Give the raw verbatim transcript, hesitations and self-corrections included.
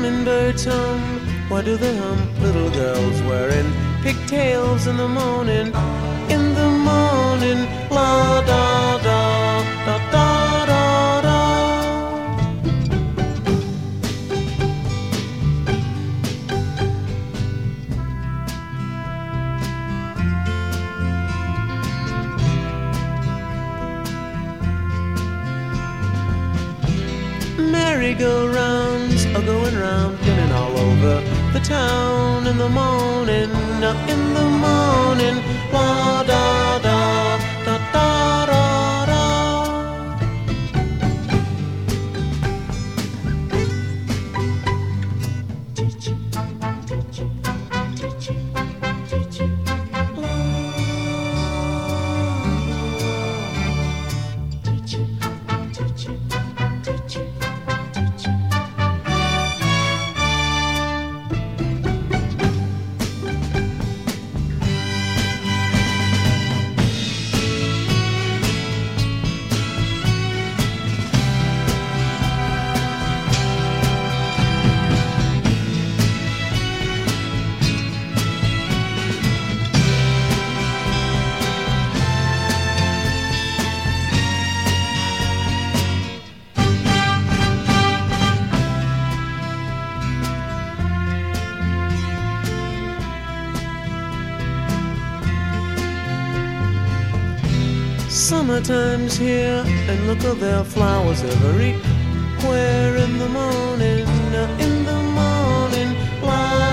Hummingbirds hum, why do they hum? Little girls wearing pigtails in the morning, in the morning, la da da da da da da. Merry-go-rounds are going round, spinning all over the town in the morning, in the morning, la da da da da da da. Summertime's here, and look at their flowers everywhere in the morning, in the morning, la